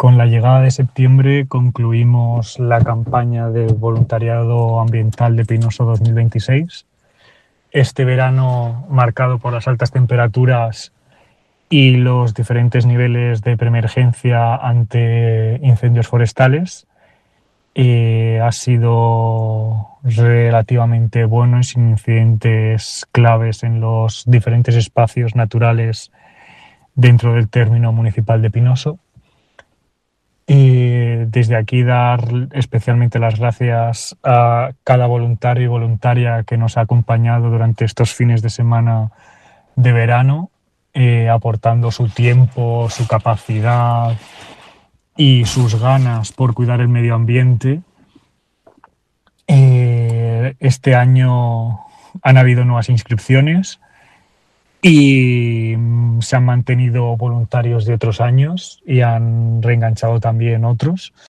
Con la llegada de septiembre concluimos la campaña de voluntariado ambiental de Pinoso 2026. Este verano, marcado por las altas temperaturas y los diferentes niveles de preemergencia ante incendios forestales, ha sido relativamente bueno y sin incidentes claves en los diferentes espacios naturales dentro del término municipal de Pinoso. Desde aquí dar especialmente las gracias a cada voluntario y voluntaria que nos ha acompañado durante estos fines de semana de verano, aportando su tiempo, su capacidad y sus ganas por cuidar el medio ambiente. Este año han habido nuevas inscripciones y se han mantenido voluntarios de otros años y han reenganchado también otros.